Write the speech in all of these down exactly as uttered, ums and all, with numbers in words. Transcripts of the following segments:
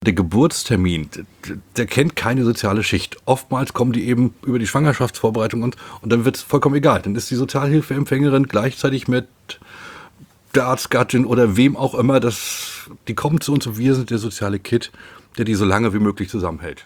Der Geburtstermin, der, der kennt keine soziale Schicht. Oftmals kommen die eben über die Schwangerschaftsvorbereitung und, und dann wird es vollkommen egal. Dann ist die Sozialhilfeempfängerin gleichzeitig mit der Arztgattin oder wem auch immer. Das, die kommen zu uns und wir sind der soziale Kit, der die so lange wie möglich zusammenhält.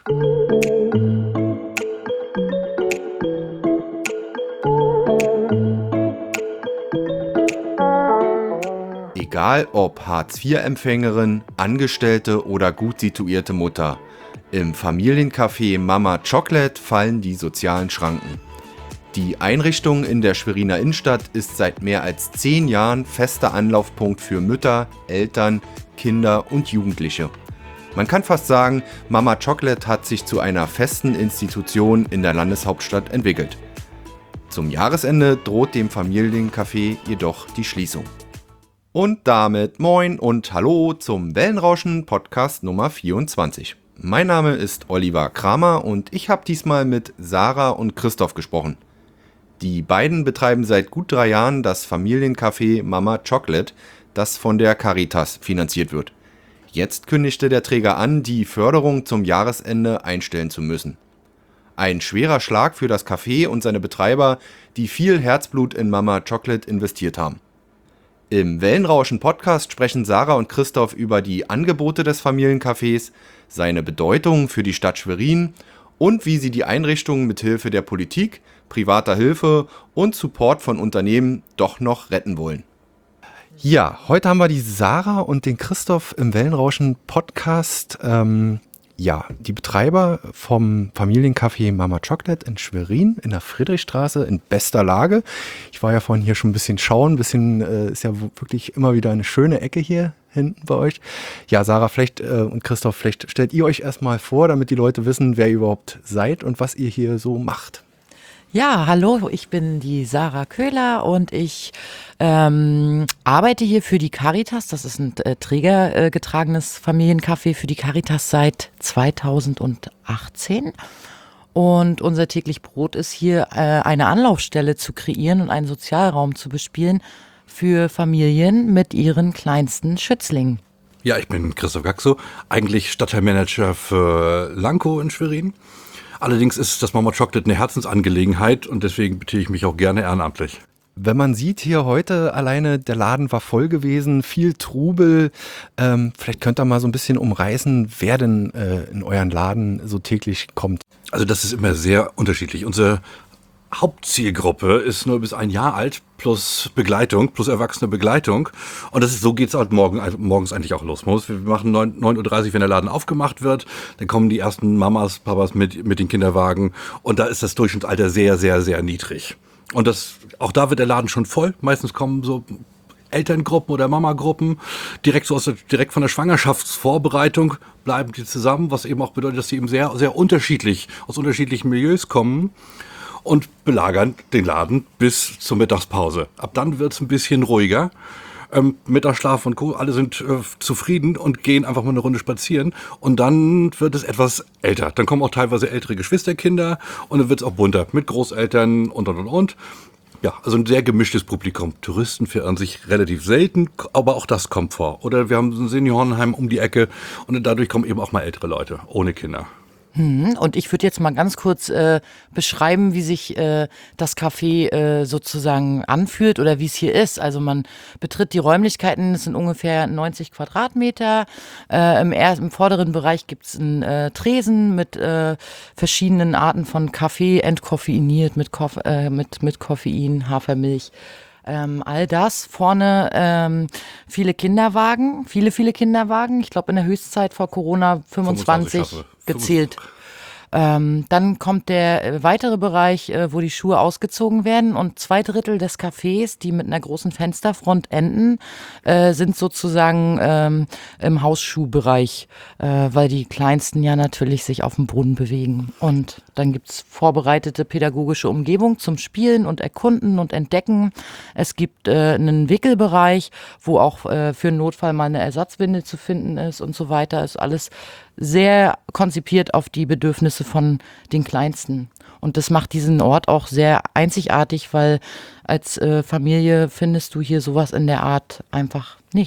Egal ob Hartz vier Empfängerin, Angestellte oder gut situierte Mutter, im Familiencafé Mama Chocolate fallen die sozialen Schranken. Die Einrichtung in der Schweriner Innenstadt ist seit mehr als zehn Jahren fester Anlaufpunkt für Mütter, Eltern, Kinder und Jugendliche. Man kann fast sagen, Mama Chocolate hat sich zu einer festen Institution in der Landeshauptstadt entwickelt. Zum Jahresende droht dem Familiencafé jedoch die Schließung. Und damit moin und hallo zum Wellenrauschen Podcast Nummer vierundzwanzig. Mein Name ist Oliver Kramer und ich habe diesmal mit Sarah und Christoph gesprochen. Die beiden betreiben seit gut drei Jahren das Familiencafé Mama Chocolate, das von der Caritas finanziert wird. Jetzt kündigte der Träger an, die Förderung zum Jahresende einstellen zu müssen. Ein schwerer Schlag für das Café und seine Betreiber, die viel Herzblut in Mama Chocolate investiert haben. Im Wellenrauschen-Podcast sprechen Sarah und Christoph über die Angebote des Familiencafés, seine Bedeutung für die Stadt Schwerin und wie sie die Einrichtung mit Hilfe der Politik, privater Hilfe und Support von Unternehmen doch noch retten wollen. Ja, heute haben wir die Sarah und den Christoph im Wellenrauschen-Podcast. Ähm, ja, die Betreiber vom Familiencafé Mama Chocolate in Schwerin in der Friedrichstraße in bester Lage. Ich war ja vorhin hier schon ein bisschen schauen, ein bisschen, äh, ist ja wirklich immer wieder eine schöne Ecke hier hinten bei euch. Ja, Sarah, vielleicht äh, und Christoph, vielleicht stellt ihr euch erstmal vor, damit die Leute wissen, wer ihr überhaupt seid und was ihr hier so macht. Ja, hallo, ich bin die Sarah Köhler und ich ähm, arbeite hier für die Caritas. Das ist ein äh, trägergetragenes Familiencafé für die Caritas seit zweitausendachtzehn. Und unser täglich Brot ist hier, äh, eine Anlaufstelle zu kreieren und einen Sozialraum zu bespielen für Familien mit ihren kleinsten Schützlingen. Ja, ich bin Christoph Gaxo, eigentlich Stadtteilmanager für Lankow in Schwerin. Allerdings ist das Mama Chocolate eine Herzensangelegenheit und deswegen betätige ich mich auch gerne ehrenamtlich. Wenn man sieht hier heute alleine, der Laden war voll gewesen, viel Trubel. Ähm, vielleicht könnt ihr mal so ein bisschen umreißen, wer denn äh, in euren Laden so täglich kommt. Also das ist immer sehr unterschiedlich. Unsere Hauptzielgruppe ist nur bis ein Jahr alt, plus Begleitung, plus erwachsene Begleitung. Und das ist, so geht's halt morgen, also morgens eigentlich auch los. Wir machen neun Uhr dreißig, wenn der Laden aufgemacht wird. Dann kommen die ersten Mamas, Papas mit, mit den Kinderwagen. Und da ist das Durchschnittsalter sehr, sehr, sehr niedrig. Und das, auch da wird der Laden schon voll. Meistens kommen so Elterngruppen oder Mamagruppen direkt so aus der, direkt von der Schwangerschaftsvorbereitung bleiben die zusammen, was eben auch bedeutet, dass sie eben sehr, sehr unterschiedlich, aus unterschiedlichen Milieus kommen. Und belagern den Laden bis zur Mittagspause. Ab dann wird's ein bisschen ruhiger. Ähm, Mittagsschlaf und Co., alle sind äh, zufrieden und gehen einfach mal eine Runde spazieren. Und dann wird es etwas älter. Dann kommen auch teilweise ältere Geschwisterkinder und dann wird's auch bunter mit Großeltern und, und, und, und. Ja, also ein sehr gemischtes Publikum. Touristen verirren sich relativ selten, aber auch das kommt vor. Oder wir haben ein Seniorenheim um die Ecke und dadurch kommen eben auch mal ältere Leute ohne Kinder. Und ich würde jetzt mal ganz kurz äh, beschreiben, wie sich äh, das Café äh, sozusagen anfühlt oder wie es hier ist. Also man betritt die Räumlichkeiten, es sind ungefähr neunzig Quadratmeter. Äh, im, er- Im vorderen Bereich gibt es einen äh, Tresen mit äh, verschiedenen Arten von Kaffee, entkoffeiniert mit, Koff- äh, mit, mit Koffein, Hafermilch. Ähm, all das. Vorne ähm, viele Kinderwagen, viele, viele Kinderwagen. Ich glaube in der Höchstzeit vor Corona fünfundzwanzig, fünfundzwanzig gezählt. Ähm, dann kommt der äh, weitere Bereich, äh, wo die Schuhe ausgezogen werden und zwei Drittel des Cafés, die mit einer großen Fensterfront enden, äh, sind sozusagen ähm, im Hausschuhbereich, äh, weil die Kleinsten ja natürlich sich auf dem Boden bewegen. Und dann gibt's vorbereitete pädagogische Umgebung zum Spielen und Erkunden und Entdecken. Es gibt äh, einen Wickelbereich, wo auch äh, für einen Notfall mal eine Ersatzwindel zu finden ist und so weiter. Ist alles sehr konzipiert auf die Bedürfnisse von den Kleinsten. Und das macht diesen Ort auch sehr einzigartig, weil als äh, Familie findest du hier sowas in der Art einfach nicht.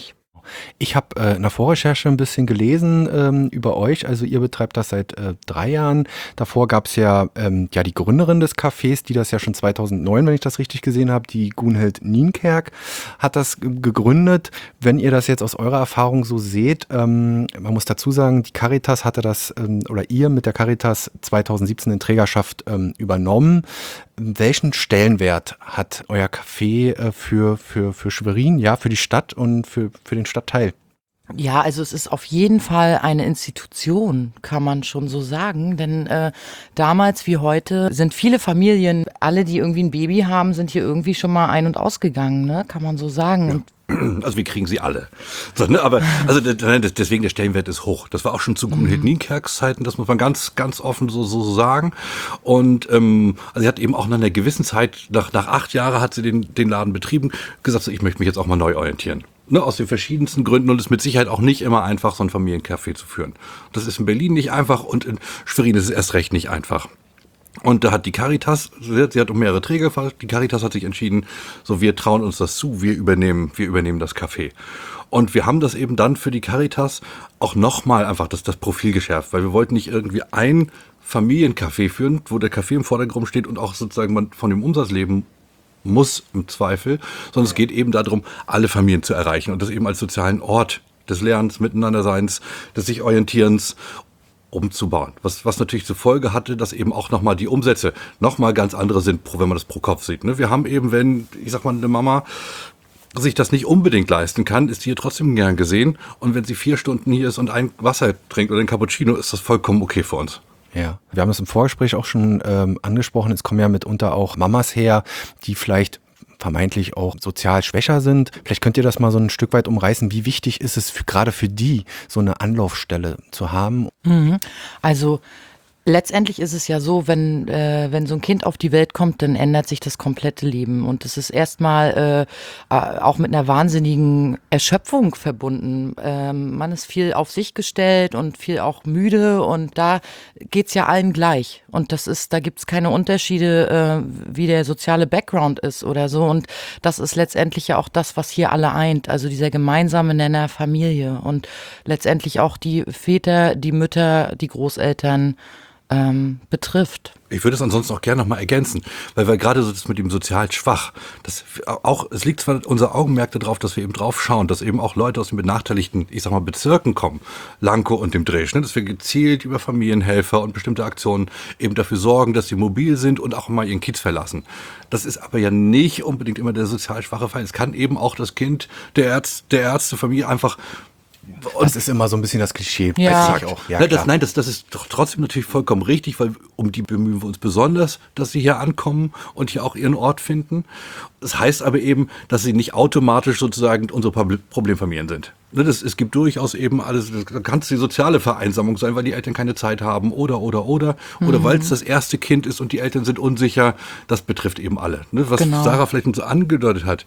Ich habe äh, in der Vorrecherche ein bisschen gelesen ähm, über euch. Also ihr betreibt das seit äh, drei Jahren. Davor gab es ja, ähm, ja die Gründerin des Cafés, die das ja schon zweitausendneun, wenn ich das richtig gesehen habe, die Gunhild Nienkerk, hat das g- gegründet. Wenn ihr das jetzt aus eurer Erfahrung so seht, ähm, man muss dazu sagen, die Caritas hatte das, ähm, oder ihr mit der Caritas zweitausendsiebzehn in Trägerschaft ähm, übernommen. Welchen Stellenwert hat euer Café äh, für, für, für Schwerin, ja, für die Stadt und für, für den Stadtteil? Ja, also es ist auf jeden Fall eine Institution, kann man schon so sagen. Denn äh, damals wie heute sind viele Familien, alle, die irgendwie ein Baby haben, sind hier irgendwie schon mal ein- und ausgegangen, ne? Kann man so sagen. Und Also wir kriegen sie alle. So, ne, aber also d- d- deswegen der Stellenwert ist hoch. Das war auch schon zu Gunhild Nienkerks Zeiten, das muss man ganz, ganz offen so, so sagen. Und ähm, also sie hat eben auch nach einer gewissen Zeit, nach, nach acht Jahren hat sie den, den Laden betrieben, gesagt, so, ich möchte mich jetzt auch mal neu orientieren. Ne, aus den verschiedensten Gründen und es ist mit Sicherheit auch nicht immer einfach, so ein Familiencafé zu führen. Das ist in Berlin nicht einfach und in Schwerin ist es erst recht nicht einfach. Und da hat die Caritas, sie hat, sie hat um mehrere Träger gefragt, die Caritas hat sich entschieden, so wir trauen uns das zu, wir übernehmen, wir übernehmen das Café. Und wir haben das eben dann für die Caritas auch nochmal einfach das, das Profil geschärft, weil wir wollten nicht irgendwie ein Familiencafé führen, wo der Kaffee im Vordergrund steht und auch sozusagen man von dem Umsatz leben muss im Zweifel, sondern es geht eben darum, alle Familien zu erreichen und das eben als sozialen Ort des Lernens, Miteinanderseins, des sich Orientierens umzubauen. Was, was natürlich zur Folge hatte, dass eben auch nochmal die Umsätze nochmal ganz andere sind, pro- wenn man das pro Kopf sieht. Ne? Wir haben eben, wenn, ich sag mal, eine Mama sich das nicht unbedingt leisten kann, ist hier trotzdem gern gesehen. Und wenn sie vier Stunden hier ist und ein Wasser trinkt oder ein Cappuccino, ist das vollkommen okay für uns. Ja, wir haben es im Vorgespräch auch schon ähm, angesprochen. Es kommen ja mitunter auch Mamas her, die vielleicht vermeintlich auch sozial schwächer sind. Vielleicht könnt ihr das mal so ein Stück weit umreißen. Wie wichtig ist es für, gerade für die, so eine Anlaufstelle zu haben? Mhm. Also letztendlich ist es ja so, wenn, äh, wenn so ein Kind auf die Welt kommt, dann ändert sich das komplette Leben. Und es ist erstmal äh, äh, auch mit einer wahnsinnigen Erschöpfung verbunden. Ähm, man ist viel auf sich gestellt und viel auch müde und da geht's ja allen gleich. Und das ist, da gibt's keine Unterschiede, äh, wie der soziale Background ist oder so. Und das ist letztendlich ja auch das, was hier alle eint. Also dieser gemeinsame Nenner Familie und letztendlich auch die Väter, die Mütter, die Großeltern ähm, betrifft. Ich würde es ansonsten auch gerne noch mal ergänzen, weil wir gerade so das mit dem sozial schwach, das auch, es liegt zwar unser Augenmerk darauf, dass wir eben drauf schauen, dass eben auch Leute aus den benachteiligten, ich sag mal, Bezirken kommen, Lankow und dem Dresch, ne, dass wir gezielt über Familienhelfer und bestimmte Aktionen eben dafür sorgen, dass sie mobil sind und auch mal ihren Kiez verlassen. Das ist aber ja nicht unbedingt immer der sozial schwache Fall. Es kann eben auch das Kind der Ärzt, der Ärztefamilie einfach. Und das ist immer so ein bisschen das Klischee. Ja. Weiß ich auch. Ja, nein, das, klar. nein das, das ist doch trotzdem natürlich vollkommen richtig, weil um die bemühen wir uns besonders, dass sie hier ankommen und hier auch ihren Ort finden. Das heißt aber eben, dass sie nicht automatisch sozusagen unsere Proble- Problemfamilien sind. Ne, das, es gibt durchaus eben alles, das kann die soziale Vereinsamung sein, weil die Eltern keine Zeit haben oder, oder, oder. Oder weil es das erste Kind ist und die Eltern sind unsicher. Das betrifft eben alle. Ne, was Genau. Sarah vielleicht so angedeutet hat,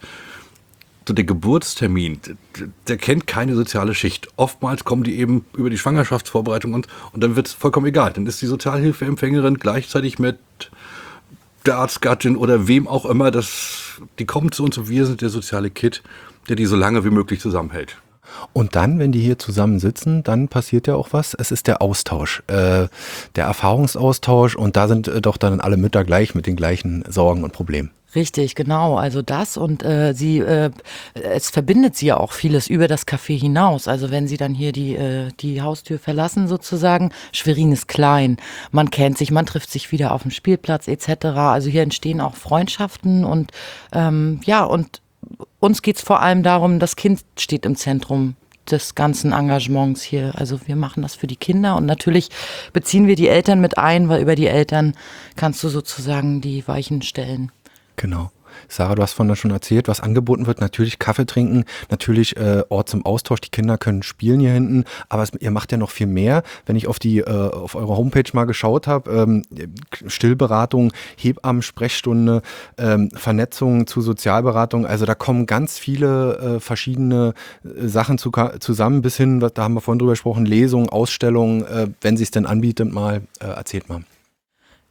so der Geburtstermin, der, der kennt keine soziale Schicht. Oftmals kommen die eben über die Schwangerschaftsvorbereitung und, und dann wird es vollkommen egal. Dann ist die Sozialhilfeempfängerin gleichzeitig mit der Arztgattin oder wem auch immer. Das, die kommen zu uns und wir sind der soziale Kit, der die so lange wie möglich zusammenhält. Und dann, wenn die hier zusammen sitzen, dann passiert ja auch was. Es ist der Austausch, äh, der Erfahrungsaustausch und da sind äh, doch dann alle Mütter gleich mit den gleichen Sorgen und Problemen. Richtig, genau. Also das und äh, sie, äh, es verbindet sie ja auch vieles über das Café hinaus. Also wenn sie dann hier die äh, die Haustür verlassen sozusagen, Schwerin ist klein, man kennt sich, man trifft sich wieder auf dem Spielplatz et cetera. Also hier entstehen auch Freundschaften und ähm, ja und uns geht's vor allem darum, das Kind steht im Zentrum des ganzen Engagements hier. Also wir machen das für die Kinder und natürlich beziehen wir die Eltern mit ein, weil über die Eltern kannst du sozusagen die Weichen stellen. Genau. Sarah, du hast vorhin schon erzählt, was angeboten wird. Natürlich Kaffee trinken, natürlich äh, Ort zum Austausch. Die Kinder können spielen hier hinten, aber es, ihr macht ja noch viel mehr. Wenn ich auf die äh, auf eure Homepage mal geschaut habe, ähm, Stillberatung, Hebammen, Sprechstunde, ähm, Vernetzung zu Sozialberatung. Also da kommen ganz viele äh, verschiedene äh, Sachen zu, zusammen, bis hin, da haben wir vorhin drüber gesprochen, Lesungen, Ausstellungen, äh, wenn sie es denn anbietet, mal äh, erzählt mal.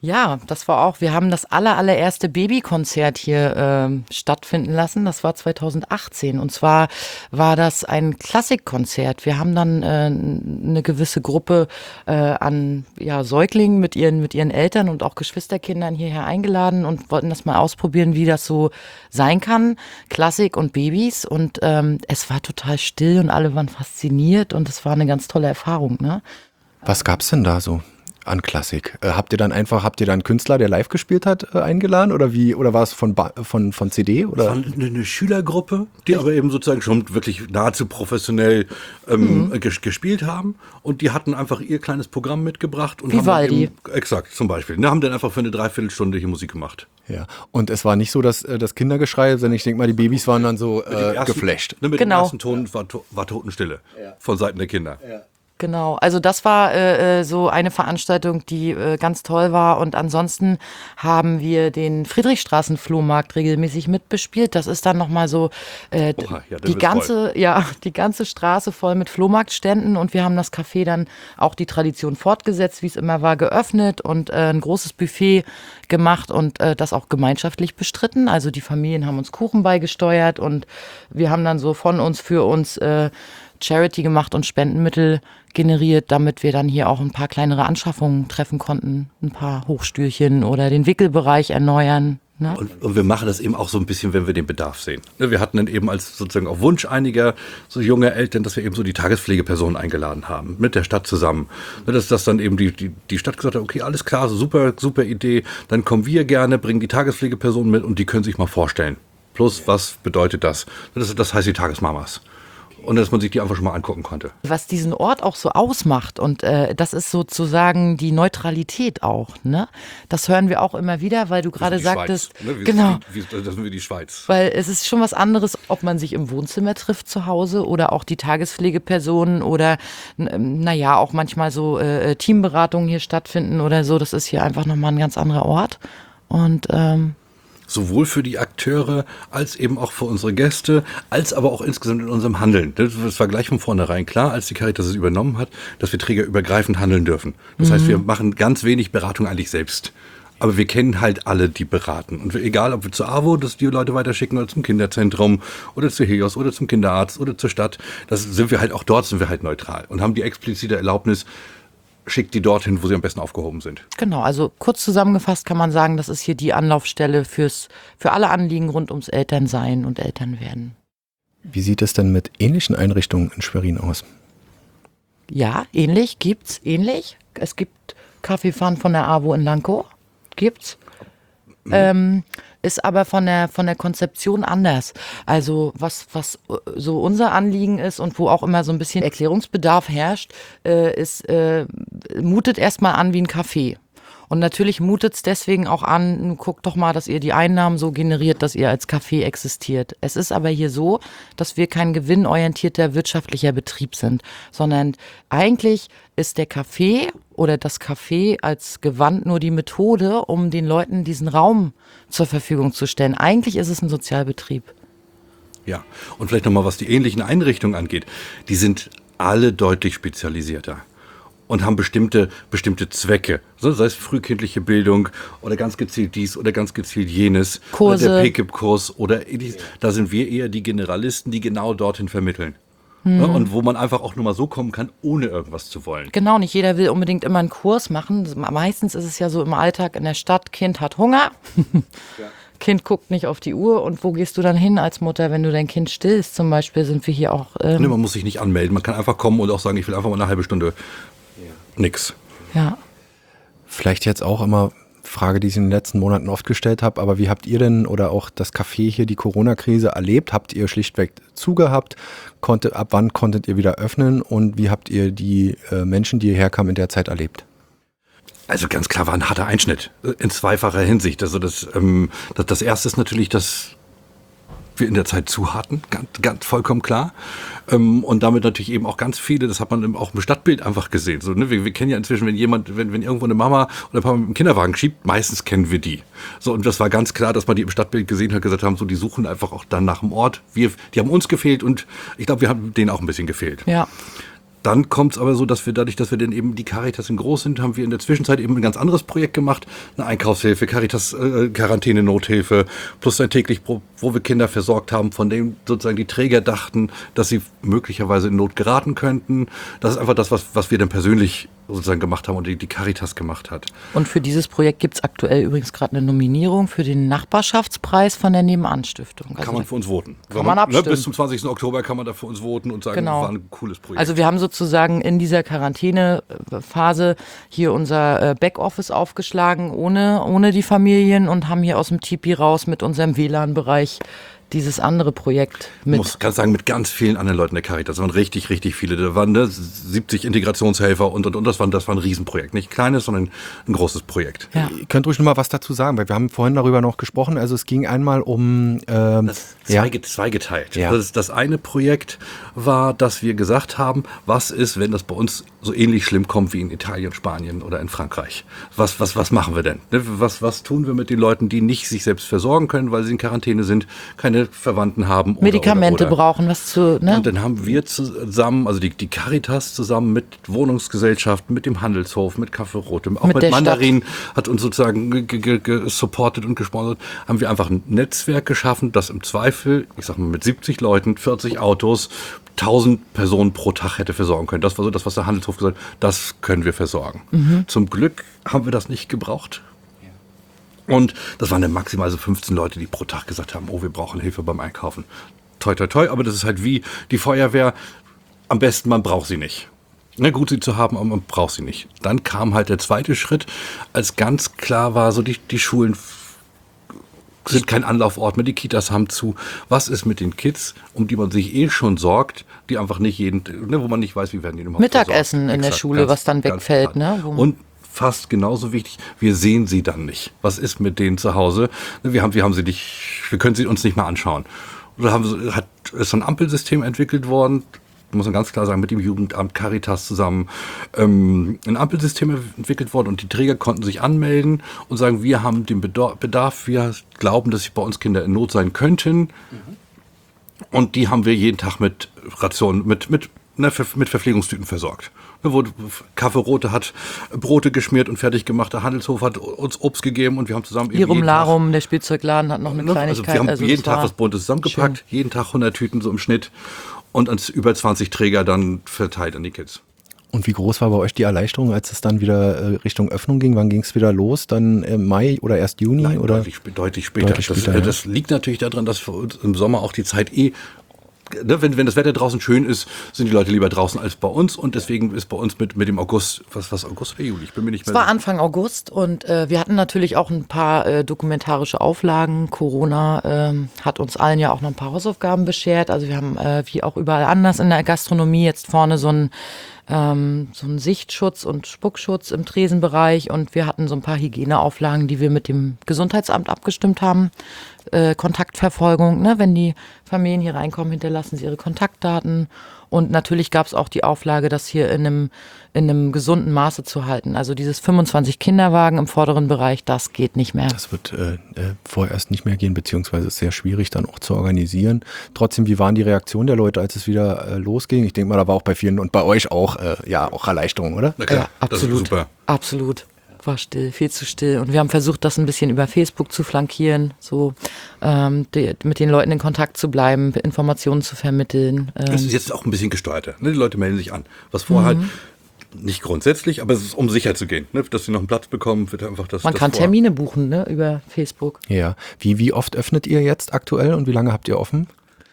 Ja, das war auch, wir haben das aller, allererste Babykonzert hier ähm, stattfinden lassen. Das war zweitausendachtzehn. Und zwar war das ein Klassikkonzert. Wir haben dann äh, eine gewisse Gruppe äh, an ja, Säuglingen mit ihren, mit ihren Eltern und auch Geschwisterkindern hierher eingeladen und wollten das mal ausprobieren, wie das so sein kann. Klassik und Babys. Und ähm, es war total still und alle waren fasziniert und es war eine ganz tolle Erfahrung, ne? Was gab's denn da so an Klassik? Äh, habt ihr dann einfach, habt ihr dann einen Künstler, der live gespielt hat, äh, eingeladen oder wie? Oder war es von, ba- von, von C D? Oder? Von eine, eine Schülergruppe, die aber eben sozusagen schon wirklich nahezu professionell ähm, Mhm. ges gespielt haben. Und die hatten einfach ihr kleines Programm mitgebracht. Und Vivaldi. haben dann eben, exakt, zum Beispiel. Die haben dann einfach für eine Dreiviertelstunde hier Musik gemacht. Ja. Und es war nicht so, dass äh, das Kindergeschrei, sondern ich denke mal, die Babys waren dann so Mit dem äh, ersten- geflasht. Ne, mit Genau. dem ersten Ton war, to war Totenstille von Seiten der Kinder. Genau, also das war äh, äh, so eine Veranstaltung, die äh, ganz toll war und ansonsten haben wir den Friedrichstraßen-Flohmarkt regelmäßig mitbespielt. Das ist dann nochmal so äh, d- Oha, ja, der die wird ganze, ja, die ganze Straße voll mit Flohmarktständen und wir haben das Café dann auch die Tradition fortgesetzt, wie es immer war, geöffnet und äh, ein großes Buffet gemacht und äh, das auch gemeinschaftlich bestritten. Also die Familien haben uns Kuchen beigesteuert und wir haben dann so von uns für uns äh, Charity gemacht und Spendenmittel generiert, damit wir dann hier auch ein paar kleinere Anschaffungen treffen konnten. Ein paar Hochstühlchen oder den Wickelbereich erneuern. Ne? Und, und wir machen das eben auch so ein bisschen, wenn wir den Bedarf sehen. Ne, Wir hatten dann eben als sozusagen auf Wunsch einiger so junger Eltern, dass wir eben so die Tagespflegepersonen eingeladen haben, mit der Stadt zusammen. Ne, Dass das dann eben die, die, die Stadt gesagt hat, okay, alles klar, so super, super Idee, dann kommen wir gerne, bringen die Tagespflegepersonen mit und die können sich mal vorstellen. Plus, was bedeutet das? Das, das heißt die Tagesmamas. Und dass man sich die einfach schon mal angucken konnte. Was diesen Ort auch so ausmacht und äh, das ist sozusagen die Neutralität auch. Ne? Das hören wir auch immer wieder, weil du gerade Die sagtest, Schweiz, ne? Wie- genau. Wie, wie, das sind wir die Schweiz. Weil es ist schon was anderes, ob man sich im Wohnzimmer trifft zu Hause oder auch die Tagespflegepersonen oder n- naja, auch manchmal so äh, Teamberatungen hier stattfinden oder so. Das ist hier einfach nochmal ein ganz anderer Ort. Und ähm, Sowohl für die Akteure als eben auch für unsere Gäste, als aber auch insgesamt in unserem Handeln. Das war gleich von vornherein klar, als die Caritas es übernommen hat, dass wir trägerübergreifend handeln dürfen. Das heißt, wir machen ganz wenig Beratung eigentlich selbst. Aber wir kennen halt alle, die beraten. Und egal, ob wir zur A W O, dass die Leute weiterschicken, oder zum Kinderzentrum, oder zu Helios, oder zum Kinderarzt, oder zur Stadt, das sind wir halt, auch dort sind wir halt neutral und haben die explizite Erlaubnis, schickt die dorthin, wo sie am besten aufgehoben sind. genau, also kurz zusammengefasst kann man sagen, das ist hier die Anlaufstelle fürs, für alle Anliegen rund ums Elternsein und Elternwerden. Wie sieht es denn mit ähnlichen Einrichtungen in Schwerin aus? Ja, ähnlich, gibt's, ähnlich. Es gibt Kaffeefahren von der A W O in Lankow, gibt's. Ähm, ist aber von der, von der Konzeption anders. Also was, was äh, so unser Anliegen ist und wo auch immer so ein bisschen Erklärungsbedarf herrscht, äh, ist, äh, mutet erstmal an wie ein Café. Und natürlich mutet es deswegen auch an, guckt doch mal, dass ihr die Einnahmen so generiert, dass ihr als Café existiert. Es ist aber hier so, dass wir kein gewinnorientierter wirtschaftlicher Betrieb sind, sondern eigentlich ist der Café oder das Café als Gewand nur die Methode, um den Leuten diesen Raum zur Verfügung zu stellen. Eigentlich ist es ein Sozialbetrieb. Ja, und vielleicht nochmal, was die ähnlichen Einrichtungen angeht. Die sind alle deutlich spezialisierter und haben bestimmte, bestimmte Zwecke. So, sei es frühkindliche Bildung oder ganz gezielt dies oder ganz gezielt jenes. Kurse. Oder der P K I P-Kurs oder ähnliches. Da sind wir eher die Generalisten, die genau dorthin vermitteln. Ja, und wo man einfach auch nur mal so kommen kann, ohne irgendwas zu wollen. Genau, nicht jeder will unbedingt immer einen Kurs machen. Meistens ist es ja so im Alltag in der Stadt, Kind hat Hunger, Kind guckt nicht auf die Uhr und wo gehst du dann hin als Mutter, wenn du dein Kind stillst? Zum Beispiel sind wir hier auch... Ähm, Ne, man muss sich nicht anmelden. Man kann einfach kommen und auch sagen, ich will einfach mal eine halbe Stunde nix. ja. Vielleicht jetzt auch immer Frage, die ich in den letzten Monaten oft gestellt habe, aber wie habt ihr denn oder auch das Café hier die Corona-Krise erlebt? Habt ihr schlichtweg zugehabt? Konnte, ab wann konntet ihr wieder öffnen? Und wie habt ihr die äh, Menschen, die hierher kamen, in der Zeit erlebt? Also ganz klar war ein harter Einschnitt äh, in zweifacher Hinsicht. Also das, ähm, das, das erste ist natürlich, dass wir in der Zeit zu hatten, ganz, ganz vollkommen klar. Ähm, und damit natürlich eben auch ganz viele, das hat man eben auch im Stadtbild einfach gesehen. So, ne? wir, wir kennen ja inzwischen, wenn jemand, wenn, wenn irgendwo eine Mama oder ein Papa mit dem Kinderwagen schiebt, meistens kennen wir die. So, und das war ganz klar, dass man die im Stadtbild gesehen hat, gesagt haben, so, die suchen einfach auch dann nach dem Ort. Wir, die haben uns gefehlt und ich glaube, wir haben denen auch ein bisschen gefehlt. Ja. Dann kommt es aber so, dass wir dadurch, dass wir dann eben die Caritas in groß sind, haben wir in der Zwischenzeit eben ein ganz anderes Projekt gemacht. Eine Einkaufshilfe, Caritas äh, Quarantäne-Nothilfe, plus ein täglich, Pro, wo wir Kinder versorgt haben, von denen sozusagen die Träger dachten, dass sie möglicherweise in Not geraten könnten. Das ist einfach das, was, was wir dann persönlich sozusagen gemacht haben und die, die Caritas gemacht hat. Und für dieses Projekt gibt es aktuell übrigens gerade eine Nominierung für den Nachbarschaftspreis von der Nebenan-Stiftung. Also kann man für uns voten. Kann man abstimmen. Ne, bis zum zwanzigsten Oktober kann man da für uns voten und sagen, genau. War ein cooles Projekt. Also wir haben sozusagen in dieser Quarantänephase hier unser Backoffice aufgeschlagen, ohne, ohne die Familien, und haben hier aus dem Tipi raus mit unserem W L A N-Bereich dieses andere Projekt mit. Ich muss ganz sagen, mit ganz vielen anderen Leuten der Caritas. Das waren richtig, richtig viele. Da waren ne, siebzig Integrationshelfer und, und, und. Das war, das war ein Riesenprojekt. Nicht ein kleines, sondern ein großes Projekt. Ja. Ihr könnt ruhig noch mal was dazu sagen, weil wir haben vorhin darüber noch gesprochen. Also es ging einmal um... Ähm, das zwei, ja. zweigeteilt. Ja. Das, das eine Projekt war, dass wir gesagt haben, was ist, wenn das bei uns so ähnlich schlimm kommt wie in Italien, Spanien oder in Frankreich? Was, was, was machen wir denn? Was, was tun wir mit den Leuten, die nicht sich selbst versorgen können, weil sie in Quarantäne sind, keine Verwandten haben. Oder, Medikamente oder, oder. brauchen, was zu... Ne? Und dann haben wir zusammen, also die, die Caritas zusammen mit Wohnungsgesellschaften, mit dem Handelshof, mit Café Rotem, auch mit, mit Mandarin, Stadt. Hat uns sozusagen gesupportet und gesponsert, haben wir einfach ein Netzwerk geschaffen, das im Zweifel, ich sag mal mit siebzig Leuten, vierzig Autos, tausend Personen pro Tag hätte versorgen können. Das war so das, was der Handelshof gesagt hat, das können wir versorgen. Mhm. Zum Glück haben wir das nicht gebraucht. Und das waren dann maximal so fünfzehn Leute, die pro Tag gesagt haben, oh, wir brauchen Hilfe beim Einkaufen. Toi, toi, toi, aber das ist halt wie die Feuerwehr. Am besten, man braucht sie nicht. Ne, gut, sie zu haben, aber man braucht sie nicht. Dann kam halt der zweite Schritt, als ganz klar war, so die, die Schulen sind kein Anlaufort mehr, die Kitas haben zu. Was ist mit den Kids, um die man sich eh schon sorgt, die einfach nicht jeden, ne, wo man nicht weiß, wie werden die im Haus Mittagessen in Exakt, der Schule, ganz, was dann wegfällt. Ne, wo und fast genauso wichtig, wir sehen sie dann nicht. Was ist mit denen zu Hause? Wir haben, wir haben sie nicht, wir können sie uns nicht mal anschauen. Oder haben, hat, ist so ein Ampelsystem entwickelt worden, muss man ganz klar sagen, mit dem Jugendamt Caritas zusammen, ähm, ein Ampelsystem entwickelt worden und die Träger konnten sich anmelden und sagen, wir haben den Bedarf, wir glauben, dass bei uns Kinder in Not sein könnten. Mhm. Und die haben wir jeden Tag mit Rationen, mit, mit, ne, mit Verpflegungstüten versorgt. Wo Café Rote hat Brote geschmiert und fertig gemacht. Der Handelshof hat uns Obst gegeben und wir haben zusammen Lirum jeden Larum, Tag, der Spielzeugladen hat noch eine Kleinigkeit. Also wir haben also jeden Tag was Buntes zusammengepackt, schön. Jeden Tag hundert Tüten so im Schnitt und ans über zwanzig Träger dann verteilt an die Kids. Und wie groß war bei euch die Erleichterung, als es dann wieder äh, Richtung Öffnung ging? Wann ging es wieder los? Dann im Mai oder erst Juni? Nein, oder? Deutlich, deutlich später. Deutlich das, später äh, ja. das liegt natürlich daran, dass für uns im Sommer auch die Zeit eh Ne, wenn, wenn das Wetter draußen schön ist, sind die Leute lieber draußen als bei uns und deswegen ist bei uns mit, mit dem August, was was August oder Juli? Ich bin mir nicht mehr sicher. Es war Anfang August und äh, wir hatten natürlich auch ein paar äh, dokumentarische Auflagen. Corona äh, hat uns allen ja auch noch ein paar Hausaufgaben beschert. Also wir haben äh, wie auch überall anders in der Gastronomie jetzt vorne so ein ähm, so einen Sichtschutz und Spuckschutz im Tresenbereich und wir hatten so ein paar Hygieneauflagen, die wir mit dem Gesundheitsamt abgestimmt haben. Äh, Kontaktverfolgung, ne? Wenn die Familien hier reinkommen, hinterlassen sie ihre Kontaktdaten. Und natürlich gab es auch die Auflage, das hier in einem, in einem gesunden Maße zu halten. Also dieses fünfundzwanzig Kinderwagen im vorderen Bereich, das geht nicht mehr. Das wird äh, vorerst nicht mehr gehen, beziehungsweise ist sehr schwierig dann auch zu organisieren. Trotzdem, wie waren die Reaktionen der Leute, als es wieder äh, losging? Ich denke mal, da war auch bei vielen und bei euch auch, äh, ja, auch Erleichterung, oder? Na klar, ja, absolut. Das ist super. Absolut. War still, viel zu still. Und wir haben versucht, das ein bisschen über Facebook zu flankieren, so ähm, die, mit den Leuten in Kontakt zu bleiben, Informationen zu vermitteln. Ähm. Das ist jetzt auch ein bisschen gesteuerter. Ne? Die Leute melden sich an. Was vorher mhm. halt nicht grundsätzlich, aber es ist, um sicher zu gehen, ne? Dass sie noch einen Platz bekommen, wird einfach das. Man das kann vor. Termine buchen, ne? Über Facebook. Ja. Wie, wie oft öffnet ihr jetzt aktuell und wie lange habt ihr offen?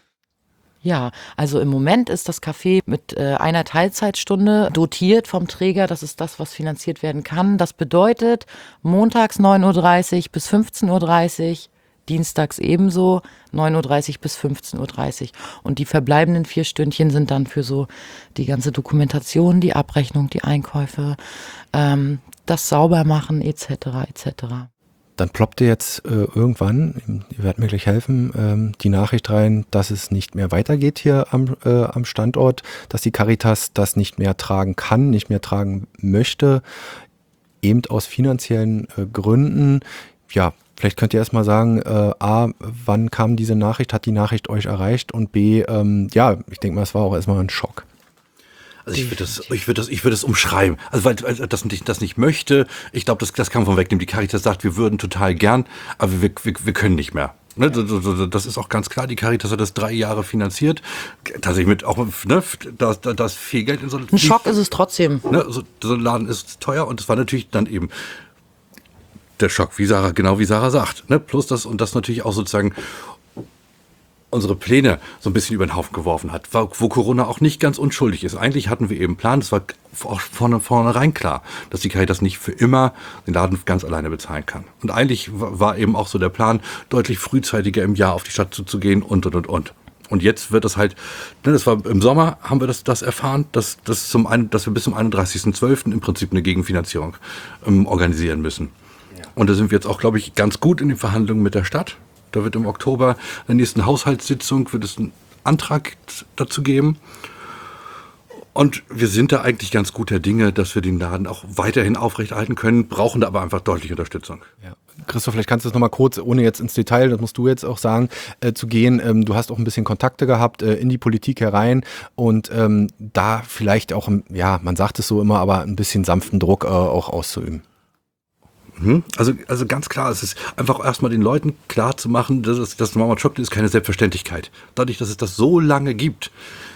Ja, also im Moment ist das Café mit äh, einer Teilzeitstunde dotiert vom Träger. Das ist das, was finanziert werden kann. Das bedeutet montags neun Uhr dreißig bis fünfzehn Uhr dreißig, dienstags ebenso neun Uhr dreißig bis fünfzehn Uhr dreißig. Und die verbleibenden vier Stündchen sind dann für so die ganze Dokumentation, die Abrechnung, die Einkäufe, ähm, das Saubermachen et cetera et cetera. Dann ploppte jetzt äh, irgendwann, ihr werdet mir gleich helfen, ähm, die Nachricht rein, dass es nicht mehr weitergeht hier am, äh, am Standort, dass die Caritas das nicht mehr tragen kann, nicht mehr tragen möchte, eben aus finanziellen äh, Gründen. Ja, vielleicht könnt ihr erstmal sagen, äh, A, wann kam diese Nachricht, hat die Nachricht euch erreicht und B, ähm, ja, ich denke mal, es war auch erstmal ein Schock. Also ich würde das, ich würde das, ich würde das umschreiben. Also weil, weil das nicht, das nicht möchte. Ich glaube, das, das kann man von wegnehmen. Die Caritas sagt, wir würden total gern, aber wir, wir, wir können nicht mehr. Ne, das ist auch ganz klar. Die Caritas hat das drei Jahre finanziert. Tatsächlich mit auch, ne, da, da, da ist viel Geld in so Ein Schock ist es trotzdem. Ne, so, so ein Laden ist teuer und es war natürlich dann eben der Schock, wie Sarah, genau wie Sarah sagt. Ne, plus das und das natürlich auch sozusagen unsere Pläne so ein bisschen über den Haufen geworfen hat, wo Corona auch nicht ganz unschuldig ist. Eigentlich hatten wir eben einen Plan, das war auch vorne, vornherein klar, dass die Caritas nicht für immer den Laden ganz alleine bezahlen kann. Und eigentlich war eben auch so der Plan, deutlich frühzeitiger im Jahr auf die Stadt zuzugehen und, und, und, und. Und jetzt wird das halt, ne, das war im Sommer, haben wir das, das erfahren, dass, dass, zum ein, dass wir bis zum einunddreißigsten zwölften im Prinzip eine Gegenfinanzierung ähm, organisieren müssen. Ja. Und da sind wir jetzt auch, glaube ich, ganz gut in den Verhandlungen mit der Stadt. Da wird im Oktober in der nächsten Haushaltssitzung wird es einen Antrag dazu geben. Und wir sind da eigentlich ganz guter Dinge, dass wir den Laden auch weiterhin aufrechterhalten können, brauchen da aber einfach deutlich Unterstützung. Ja. Christoph, vielleicht kannst du es nochmal kurz, ohne jetzt ins Detail, das musst du jetzt auch sagen, äh, zu gehen. Ähm, du hast auch ein bisschen Kontakte gehabt äh, in die Politik herein und ähm, da vielleicht auch, ja, man sagt es so immer, aber ein bisschen sanften Druck äh, auch auszuüben. Also, also ganz klar, es ist einfach erstmal den Leuten klar zu machen, dass es, das Mama Chocolate ist keine Selbstverständlichkeit. Dadurch, dass es das so lange gibt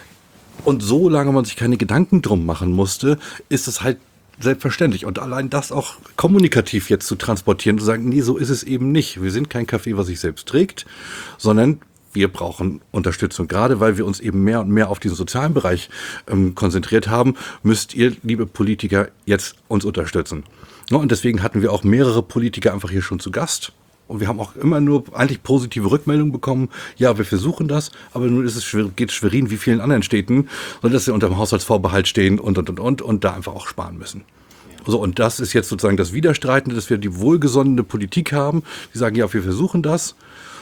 und so lange man sich keine Gedanken drum machen musste, ist es halt selbstverständlich. Und allein das auch kommunikativ jetzt zu transportieren, zu sagen, nee, so ist es eben nicht. Wir sind kein Café, was sich selbst trägt, sondern wir brauchen Unterstützung. Gerade weil wir uns eben mehr und mehr auf diesen sozialen Bereich ähm, konzentriert haben, müsst ihr, liebe Politiker, jetzt uns unterstützen. Ja, und deswegen hatten wir auch mehrere Politiker einfach hier schon zu Gast. Und wir haben auch immer nur eigentlich positive Rückmeldungen bekommen. Ja, wir versuchen das, aber nun ist es schwer, geht Schwerin wie vielen anderen Städten, sondern dass sie unter dem Haushaltsvorbehalt stehen und, und, und, und, und da einfach auch sparen müssen. So, und das ist jetzt sozusagen das Widerstreitende, dass wir die wohlgesonnene Politik haben, die sagen, ja, wir versuchen das,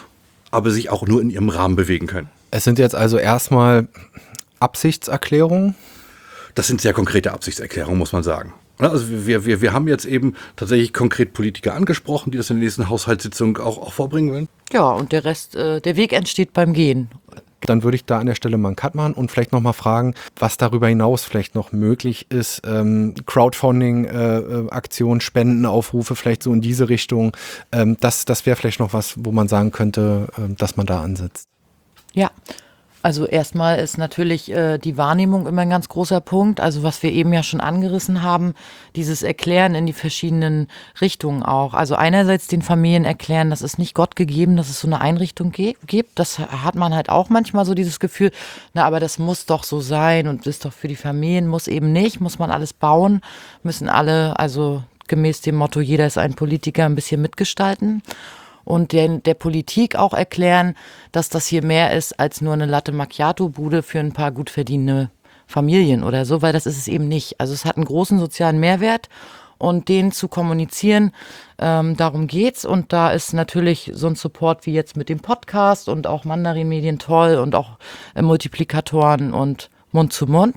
aber sich auch nur in ihrem Rahmen bewegen können. Es sind jetzt also erstmal Absichtserklärungen? Das sind sehr konkrete Absichtserklärungen, muss man sagen. Also wir, wir, wir haben jetzt eben tatsächlich konkret Politiker angesprochen, die das in der nächsten Haushaltssitzung auch, auch vorbringen wollen. Ja, und der Rest, äh, der Weg entsteht beim Gehen. Dann würde ich da an der Stelle mal einen Cut machen und vielleicht nochmal fragen, was darüber hinaus vielleicht noch möglich ist. Ähm, Crowdfunding-Aktionen, äh, Spendenaufrufe, vielleicht so in diese Richtung. Ähm, das das wäre vielleicht noch was, wo man sagen könnte, äh, dass man da ansetzt. Ja. Also erstmal ist natürlich äh, die Wahrnehmung immer ein ganz großer Punkt. Also was wir eben ja schon angerissen haben, dieses Erklären in die verschiedenen Richtungen auch. Also einerseits den Familien erklären, dass es nicht Gott gegeben, dass es so eine Einrichtung ge- gibt. Das hat man halt auch manchmal so dieses Gefühl, na aber das muss doch so sein und ist doch für die Familien, muss eben nicht, muss man alles bauen, müssen alle, also gemäß dem Motto, jeder ist ein Politiker, ein bisschen mitgestalten. Und der, der Politik auch erklären, dass das hier mehr ist als nur eine Latte Macchiato-Bude für ein paar gut verdienende Familien oder so, weil das ist es eben nicht. Also es hat einen großen sozialen Mehrwert und den zu kommunizieren, ähm, darum geht's. Und da ist natürlich so ein Support wie jetzt mit dem Podcast und auch Mandarin-Medien toll und auch äh, Multiplikatoren und Mund zu Mund.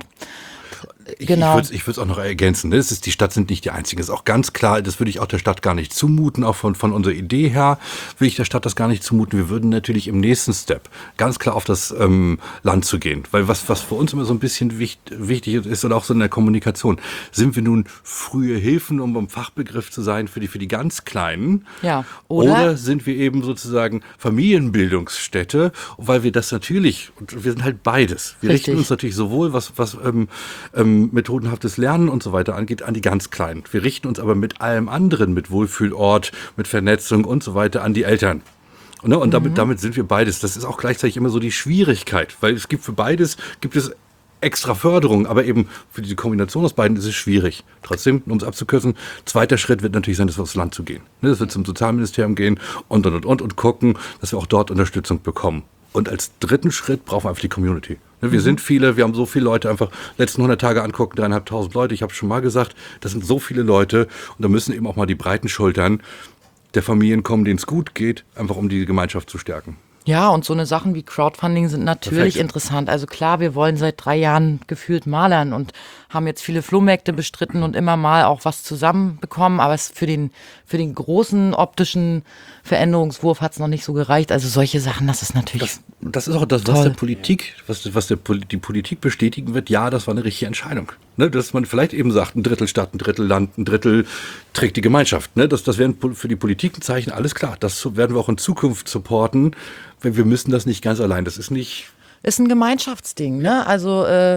Ich, Genau. ich würde ich würde es auch noch ergänzen. Das ist, die Stadt sind nicht die Einzigen. Das ist auch ganz klar, das würde ich auch der Stadt gar nicht zumuten. Auch von, von unserer Idee her will ich der Stadt das gar nicht zumuten. Wir würden natürlich im nächsten Step ganz klar auf das ähm, Land zu gehen. Weil was, was für uns immer so ein bisschen wichtig, wichtig ist oder auch so in der Kommunikation, sind wir nun frühe Hilfen, um beim Fachbegriff zu sein, für die, für die ganz Kleinen? Ja. Oder? Oder sind wir eben sozusagen Familienbildungsstätte, weil wir das natürlich, und wir sind halt beides. Wir Richtig. richten uns natürlich sowohl, was, was ähm, ähm, methodenhaftes Lernen und so weiter angeht, an die ganz Kleinen. Wir richten uns aber mit allem anderen, mit Wohlfühlort, mit Vernetzung und so weiter an die Eltern. Und, ne, und damit, damit sind wir beides. Das ist auch gleichzeitig immer so die Schwierigkeit, weil es gibt für beides, gibt es extra Förderung, aber eben für die Kombination aus beiden ist es schwierig. Trotzdem, um es abzukürzen, zweiter Schritt wird natürlich sein, dass wir aufs Land zu gehen. Ne, dass wir zum Sozialministerium gehen und, und, und, und, und gucken, dass wir auch dort Unterstützung bekommen. Und als dritten Schritt brauchen wir einfach die Community. Wir mhm. sind viele, wir haben so viele Leute, einfach letzten hundert Tage angucken, dreieinhalbtausend Leute. Ich habe schon mal gesagt, das sind so viele Leute und da müssen eben auch mal die breiten Schultern der Familien kommen, denen es gut geht, einfach um die Gemeinschaft zu stärken. Ja, und so eine Sachen wie Crowdfunding sind natürlich Perfekt. interessant. Also klar, wir wollen seit drei Jahren gefühlt malern und haben jetzt viele Flohmärkte bestritten und immer mal auch was zusammenbekommen. Aber es für den, für den großen optischen Veränderungswurf hat es noch nicht so gereicht. Also solche Sachen, das ist natürlich Das, das ist auch das, was toll. der Politik, was, was der, Pol- die Politik bestätigen wird. Ja, das war eine richtige Entscheidung. Ne, dass man vielleicht eben sagt, ein Drittel Stadt, ein Drittel Land, ein Drittel trägt die Gemeinschaft. Ne, das, das wären pol- für die Politik ein Zeichen, alles klar. Das werden wir auch in Zukunft supporten. Wir wir müssen das nicht ganz allein. Das ist nicht. Ist ein Gemeinschaftsding, ne? Also äh,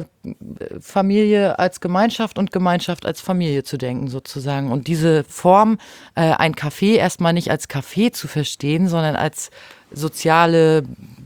Familie als Gemeinschaft und Gemeinschaft als Familie zu denken sozusagen. Und diese Form, äh, ein Café erstmal nicht als Café zu verstehen, sondern als soziale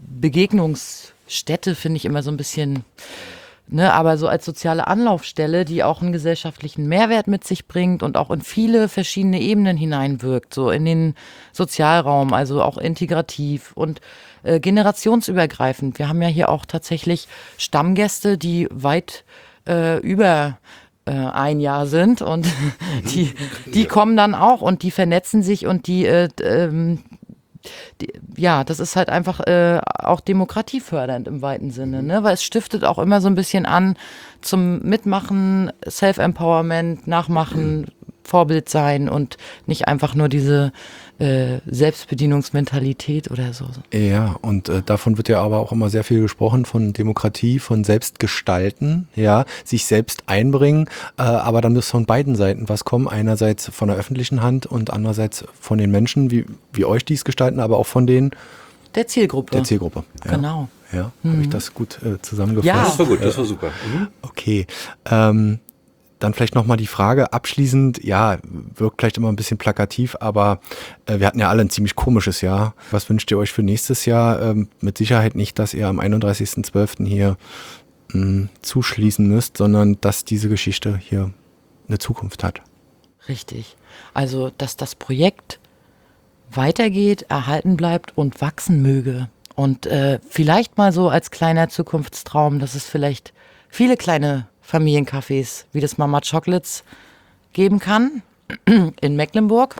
Begegnungsstätte, finde ich immer so ein bisschen, ne? Aber so als soziale Anlaufstelle, die auch einen gesellschaftlichen Mehrwert mit sich bringt und auch in viele verschiedene Ebenen hineinwirkt, so in den Sozialraum, also auch integrativ und äh, generationsübergreifend. Wir haben ja hier auch tatsächlich Stammgäste, die weit äh, über äh, ein Jahr sind und die, die kommen dann auch und die vernetzen sich und die, äh, ähm, die ja, das ist halt einfach äh, auch demokratiefördernd im weiten Sinne, ne? Weil es stiftet auch immer so ein bisschen an zum Mitmachen, Self-Empowerment, Nachmachen, Vorbild sein und nicht einfach nur diese äh, Selbstbedienungsmentalität oder so. Ja, und äh, davon wird ja aber auch immer sehr viel gesprochen, von Demokratie, von Selbstgestalten, ja, sich selbst einbringen, äh, aber dann muss von beiden Seiten was kommen, einerseits von der öffentlichen Hand und andererseits von den Menschen, wie, wie euch dies gestalten, aber auch von denen Der Zielgruppe. der Zielgruppe. Ja. Genau. Ja, habe ich das gut äh, zusammengefasst? Ja. Das war gut, das war super. Mhm. Okay, ähm, dann vielleicht nochmal die Frage abschließend, ja, wirkt vielleicht immer ein bisschen plakativ, aber äh, wir hatten ja alle ein ziemlich komisches Jahr. Was wünscht ihr euch für nächstes Jahr? Ähm, mit Sicherheit nicht, dass ihr am einunddreißigsten zwölften hier mh, zuschließen müsst, sondern dass diese Geschichte hier eine Zukunft hat. Richtig. Also, dass das Projekt weitergeht, erhalten bleibt und wachsen möge. Und äh, vielleicht mal so als kleiner Zukunftstraum, dass es vielleicht viele kleine Familiencafés wie das Mama Chocolates geben kann in Mecklenburg.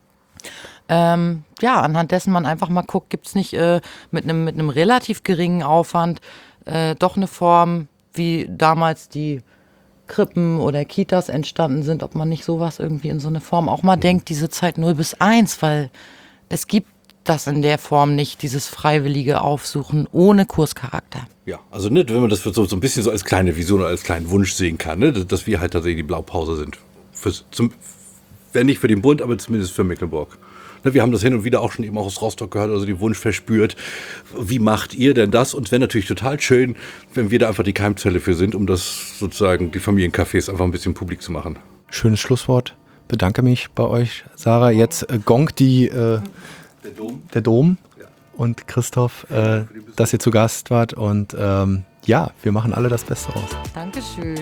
Ähm, ja, anhand dessen man einfach mal guckt, gibt es nicht äh, mit einem mit einem relativ geringen Aufwand äh, doch eine Form, wie damals die Krippen oder Kitas entstanden sind, ob man nicht sowas irgendwie in so eine Form auch mal denkt, diese Zeit null bis eins, weil es gibt das in der Form nicht, dieses freiwillige Aufsuchen ohne Kurscharakter. Ja, also ne, wenn man das so, so ein bisschen so als kleine Vision oder als kleinen Wunsch sehen kann, ne, dass wir halt tatsächlich die Blaupause sind. Fürs, zum, wenn nicht für den Bund, aber zumindest für Mecklenburg. Ne, wir haben das hin und wieder auch schon eben auch aus Rostock gehört, also den Wunsch verspürt, wie macht ihr denn das? Und es wäre natürlich total schön, wenn wir da einfach die Keimzelle für sind, um das sozusagen, die Familiencafés einfach ein bisschen publik zu machen. Schönes Schlusswort. Bedanke mich bei euch, Sarah. Jetzt äh, gongt die äh, Der Dom. der Dom und Christoph, äh, dass ihr zu Gast wart. Und ähm, ja, wir machen alle das Beste raus. Dankeschön.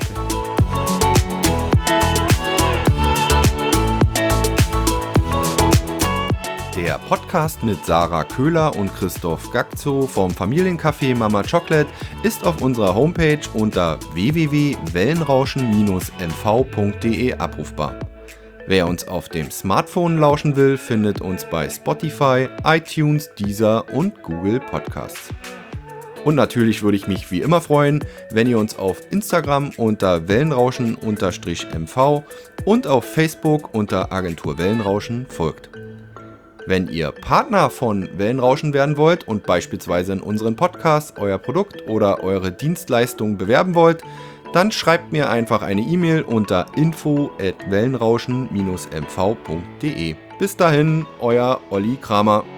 Der Podcast mit Sarah Köhler und Christoph Gagzo vom Familiencafé Mama Chocolate ist auf unserer Homepage unter w w w punkt wellenrauschen Bindestrich m v punkt d e abrufbar. Wer uns auf dem Smartphone lauschen will, findet uns bei Spotify, iTunes, Deezer und Google Podcasts. Und natürlich würde ich mich wie immer freuen, wenn ihr uns auf Instagram unter wellenrauschen-m v und auf Facebook unter Agentur Wellenrauschen folgt. Wenn ihr Partner von Wellenrauschen werden wollt und beispielsweise in unseren Podcasts euer Produkt oder eure Dienstleistung bewerben wollt, dann schreibt mir einfach eine E-Mail unter info at wellenrauschen Bindestrich m v punkt d e. Bis dahin, euer Olli Kramer.